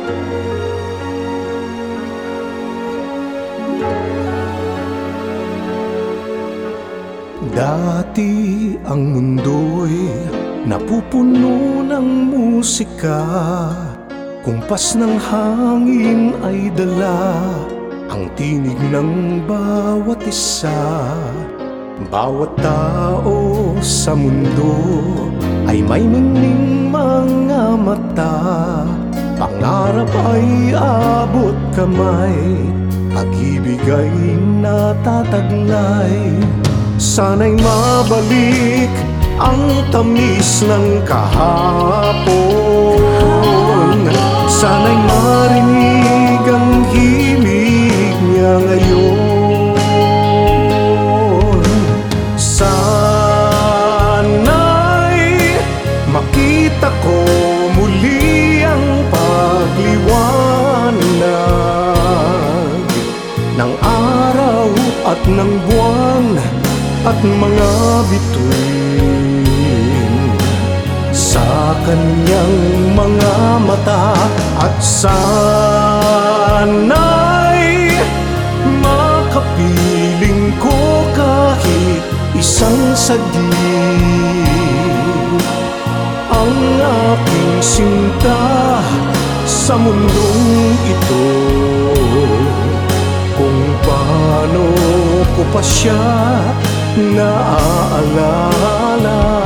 Dati ang mundo'y napupuno ng musika, kumpas ng hangin ay dala ang tinig ng bawat isa. Bawat tao sa mundo ay may ningning mga mata, pangarap ay abot kamay, pag-ibig ay natataglay. Sana'y mabalik ang tamis ng kahapon, sana'y marinig ang himig niya ngayon. Sana'y makita ko muli ang pagliwanag ng araw at ng buwan at mga bituin sa kanyang mga mata. At sana'y makapiling ko kahit isang saglit ang aking sinta sa mundong ito. Kung paano ko pa siya naaalala.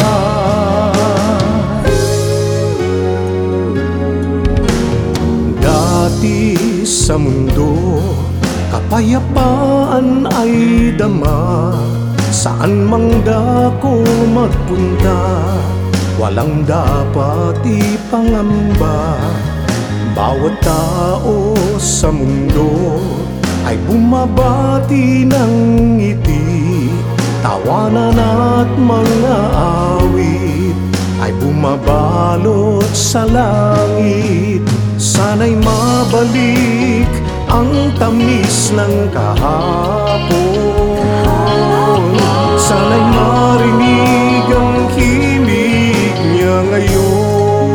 Dati sa mundo, kapayapaan ay dama, saan mang dako magpunta, walang dapat ipangamba. Bawat tao sa mundo ay bumabati ng ngiti, tawanan at mga awit ay bumabalot sa langit. Sana'y mabalik ang tamis ng kahapon, sana'y marinig ang himig niya ngayon.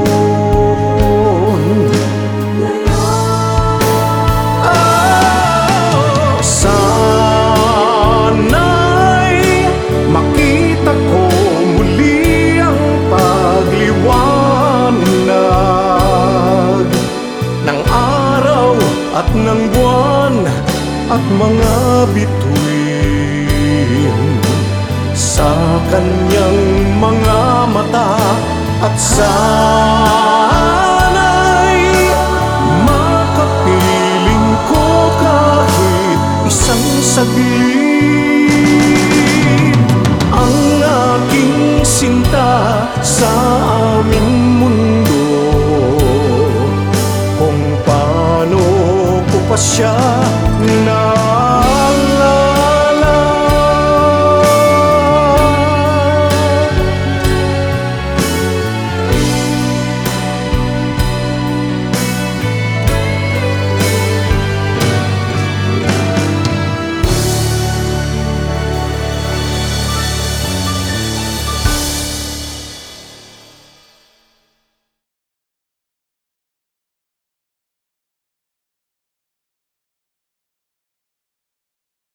At ng buwan at mga bituin sa kanyang mga mata. At sana'y makapiling ko kahit isang saglit ang aking sinta sa aming mundo. Kung paano ko pa siya